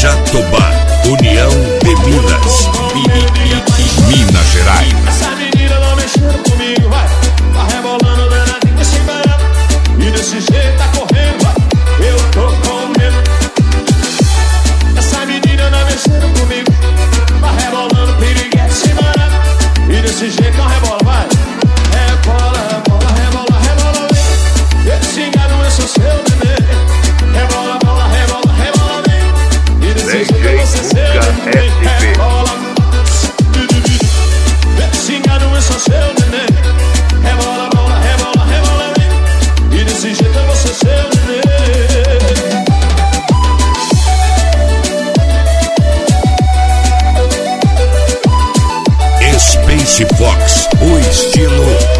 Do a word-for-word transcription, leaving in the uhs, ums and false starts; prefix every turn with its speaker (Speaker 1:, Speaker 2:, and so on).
Speaker 1: Jatobá, União de Minas, Minas Gerais.
Speaker 2: Essa menina não mexendo comigo, vai. Tá rebolando danadinha sem parar. E desse jeito tá correndo, vai. Eu tô com medo. Essa menina não mexendo comigo. Tá rebolando piriguete sem parar. E desse jeito não rebola, vai. Rebola, rebola, rebola, rebola, vem. Esse gado é só seu bebê. Rebola, bola, rebola, rebola, vem. E desse jeito é você seu bebê. Rebola, esse gado é só seu bebê. Rebola, bola, rebola, rebola, vem. E desse jeito é você seu bebê.
Speaker 1: Space Fox, o estilo